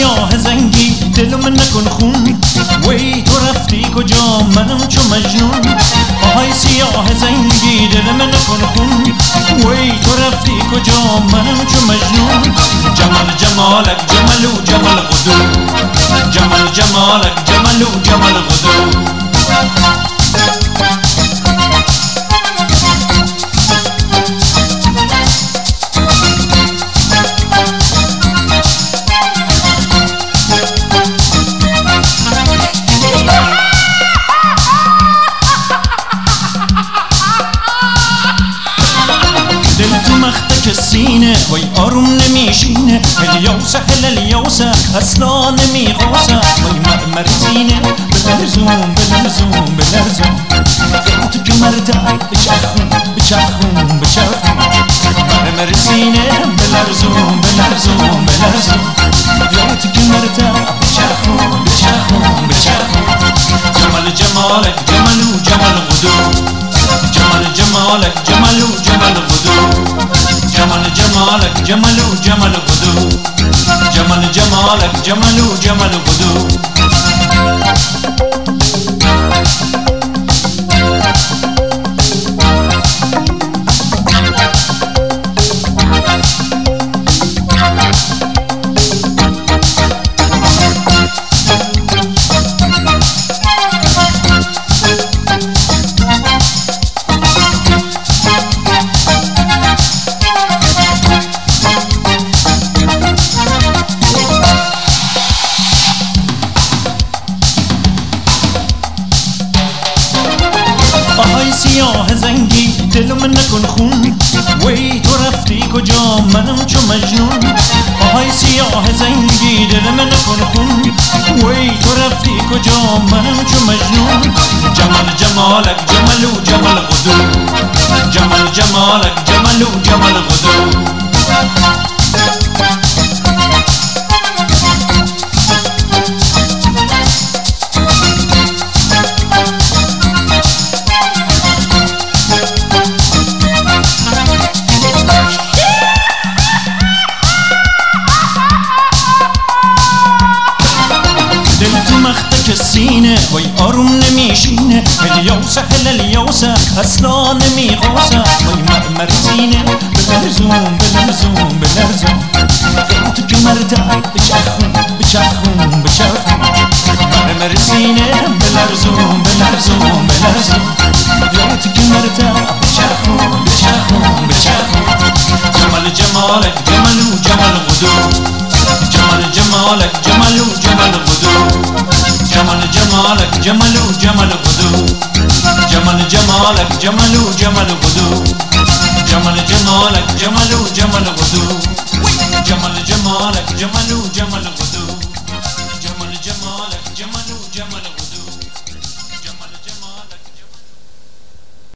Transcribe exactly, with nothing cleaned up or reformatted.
سیاه زنگی دلم نکن خون، وی تو رفتی کجا منم چو مجنون. آهای سیاه زنگی دلم نکن خون، وی تو رفتی کجا منم چو مجنون. جمال جمالک جمالو جمال غدو، جمال جمالک جمالو جمال غدو. سینه وای آروم نمیشینه، الیوسه هل الیوسه اصلا نمیغوسه. وای مرمر سینه بلرزون بلرزون بلرزون، تو کمرده بچخون بچخون بچخون. مرمر سینه بلرزون بلرزون بلرزون، تو کمرده بچخون بچخون بچخون. جمال جمالک جمالو جمال غدو، جمال جمالک جمالو جمال غدو. جمال جمالك جمالو جمال غدو، جمال جمالك جمالو جمال غدو. سیاه زنگی دلم نکن خون، وی تو رفتی کجا منم چو مجنون. آهای سیاه زنگی دلم نکن خون، وی تو رفتی کجا منم چو مجنون. جمال جمالک جمالو جمال غدو، جمال جمالک جمالو جمال غدو. سینه وای آروم نمیشینه، الیوسه هل الیوسه اصلا نمیغوسه. وای مرمر سینه بلرزون بلرزون بلرزون، تو کمرده بچخون بچخون بچخون. مرمر سینه بلرزون بلرزون بلرزون، تو کمرده بچخون بچخون بچخون. جمال جمالک جمالو جمال غدو، جمال جمالک جمالو جمال غدو. جمال جمالك جمالو جمال غدو، جمال جمالك جمالو جمال غدو. جمال جمالك جمالو جمال غدو، جمال جمالك جمالو جمال غدو. جمال جمالك جمالو جمال غدو.